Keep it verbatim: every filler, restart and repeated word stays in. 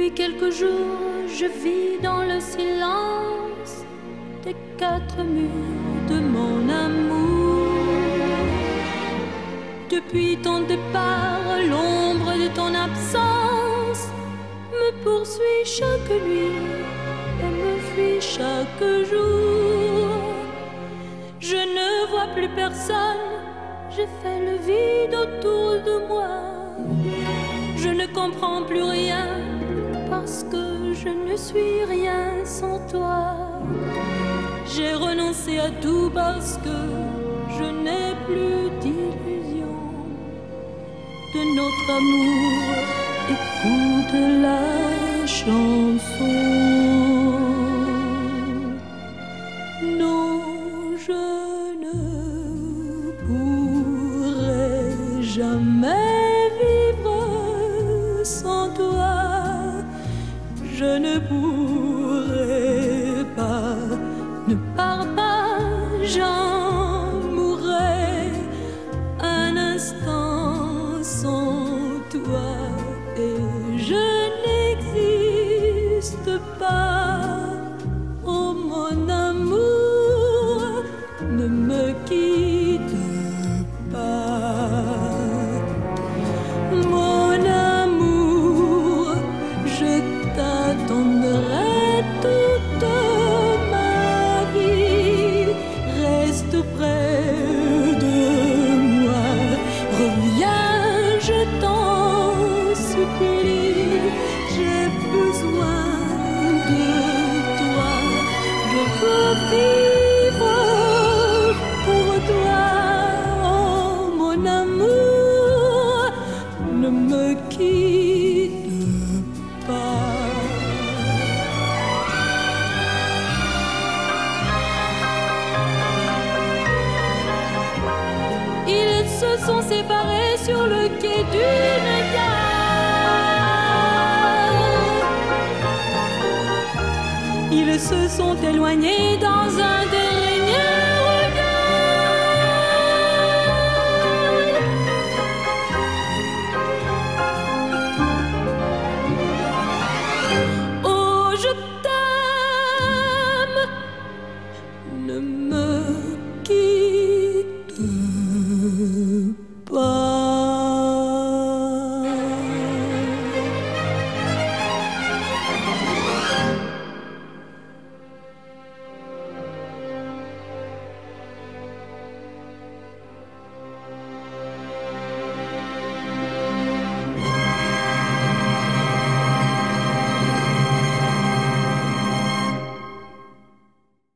Depuis quelques jours, je vis dans le silence des quatre murs de mon amour. Depuis ton départ, l'ombre de ton absence me poursuit chaque nuit et me fuit chaque jour. Je ne vois plus personne, j'ai fait le vide autour de moi. Je ne comprends plus rien parce que je ne suis rien sans toi. J'ai renoncé à tout parce que je n'ai plus d'illusion de notre amour. Écoute la chanson. Non, je ne pourrai jamais vivre sans toi. Je ne pourrai pas, ne pars pas, j'en mourrai un instant sans toi. Et je n'existe pas, oh mon amour, ne me quitte pas. Mon amour, je t'attendrai toute ma vie. Reste près de moi, reviens, je t'en supplie. J'ai besoin de toi, je veux vivre pour toi. Oh mon amour, ne me quitte pas. Ils se sont séparés sur le quai d'une gare. Ils se sont éloignés dans un dernier regard. Oh, je t'aime, ne me